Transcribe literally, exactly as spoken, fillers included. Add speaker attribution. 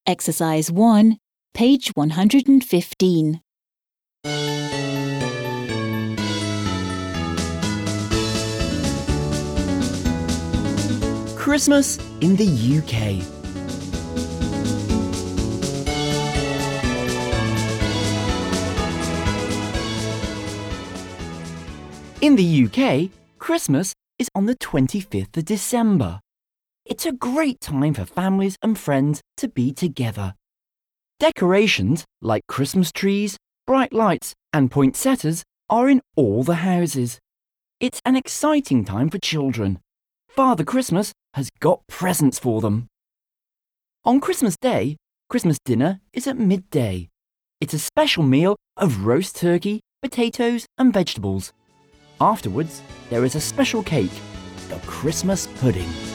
Speaker 1: Exercise one, page one hundred fifteen.
Speaker 2: Christmas in the U K. In the U K, Christmas is on the twenty-fifth of December. It's a great time for families and friends to be together. Decorations like Christmas trees, bright lights and poinsettias are in all the houses. It's an exciting time for children. Father Christmas has got presents for them. On Christmas Day, Christmas dinner is at midday. It's a special meal of roast turkey, potatoes and vegetables. Afterwards, there is a special cake, the Christmas pudding.